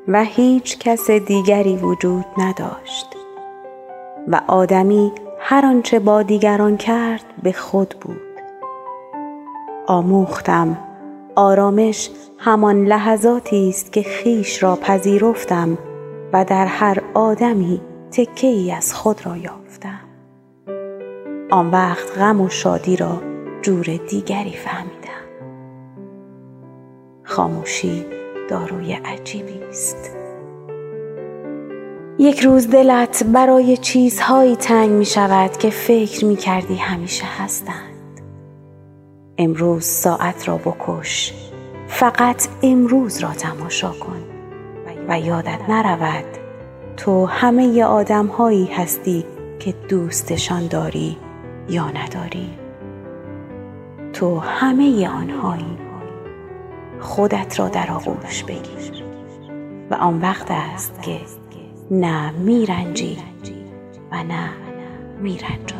و هیچ کس دیگری وجود نداشت و آدمی هر آنچه با دیگران کرد به خود بود. آموختم آرامش همان لحظاتی است که خویش را پذیرفتم و در هر آدمی تکه‌ای از خود را یافتم. آن وقت غم و شادی را جور دیگری فهمیدم. خاموشی داروی عجیبی است. یک روز دلت برای چیزهایی تنگ می شود که فکر می کردی همیشه هستند. امروز ساعت را بکش، فقط امروز را تماشا کن و یادت نرود تو همه آدم‌هایی هستی که دوستشان داری یا نداری. تو همه آنهایی. خودت را در آغوش بگیر و آن وقت است که نه میرنجی و نه میرنجانی.